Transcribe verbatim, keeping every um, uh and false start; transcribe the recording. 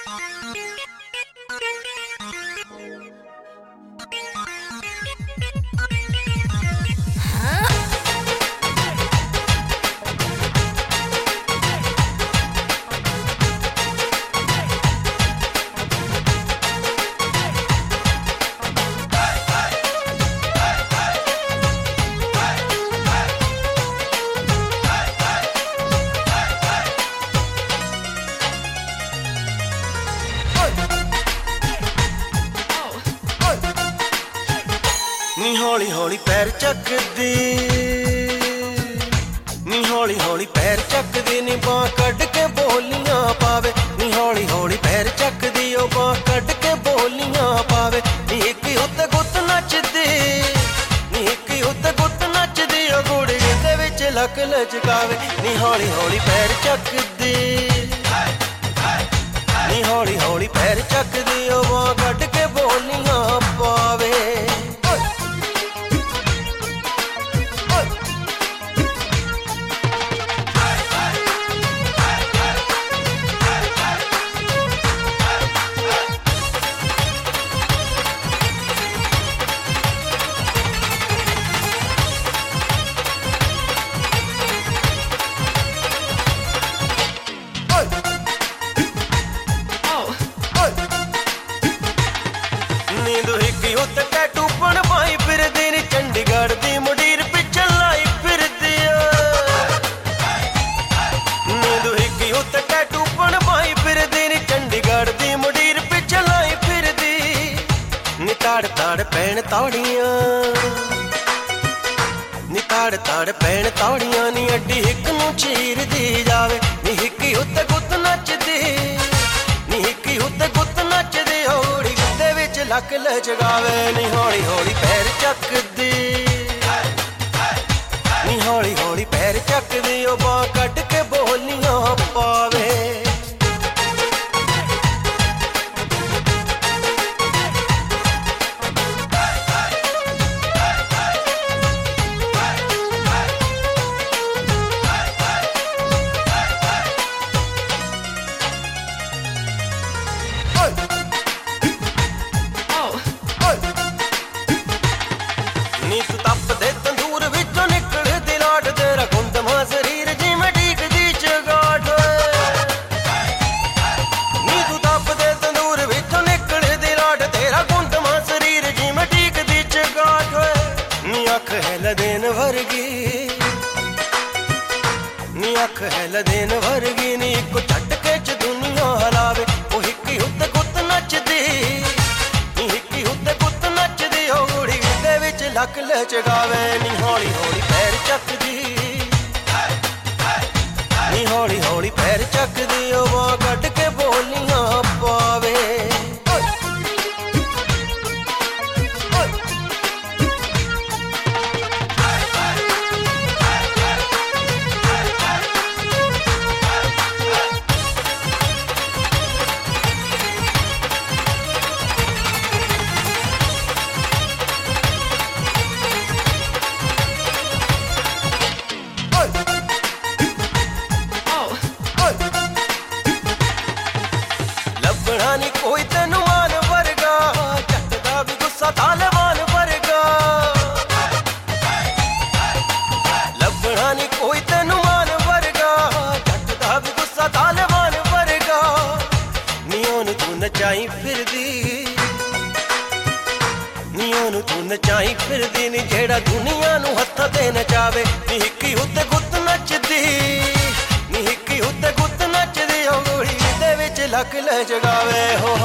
नी हौली हौली पैर चकदी, नी हौली हौली पैर चकदी, नी बांह कड के बोलियां पावे। नी हौली हौली पैर चकदी, ओ बांह कड के बोलियां पावे। नी इक उत्ते गुत्त नचदी, नी इक उत्ते गुत्त नचदी, ओ घोड़ी दे विच लक लचकावे। नी हौली हौली पैर चकदी, नी हौली हौली पैर चकदी, ओ बांह कड के बोलियां पावे। चंडीगढ़ दी मुडीर पिछ लाई फिरदी, नींद हिकी उत्ते टैटू बनवाई फिरदी, नी चंडीगढ़ दी मुडीर पिछ लाई फिरदी। नी ताड़ ताड़ पैण तौड़ियां, नी ताड़ ताड़ पैण तौड़ियां, नी अड्डी हिक नूं चीरदी जावे। नी हिकी उत्ते गुत्त नचदी, नी हिकी उत्ते गुत्त नचदी, होड़ी दे विच लक लचकावे। नी हौली हौली पैर चकदी, नी हौली हौली पैर चकदी, ओ बांह कड के बोलियां पावे। नी तू तपदे तंदूर विचों निकलदी लाट, तेरा गुंदमा शरीर जिवें ढीकदी चगाठ। नी तू तपदे तंदूर विचों निकलदी लाट, तेरा गुंदमा शरीर जिवें ढीकदी चगाठ। नी अख है लदेन वर्गी, नी अख है लदेन वर्गी, नी इक झटके च दुनिया हलावे। ओ हिकी उत्ते गुत्त नचदी, नी हिकी उत्ते गुत्त नचदी, होड़ी दे विच लक लचकावे। नी हौली हौली पैर चकदी, नी हौली हौली पैर चकदी, ओ बांह कड के बोलियां पावे। लभना नी कोई तेनू मान वर्गा, झटदा भी गुस्सा तालिबान वर्गा। लभना नी कोई तेनू मान वर्गा, झटदा भी गुस्सा तालिबान वर्गा। नी ओनू तू नचाई फिरदी, नी ओनू तू नचाई फिरदी, नी जेड़ा दुनिया नू हत्थां ते नचावे। नी हिकी उत्ते गुत्त नचदी, नी हिकी उत्ते गुत्त नचदी, ओ गोली दे विच लक लचकावे। हो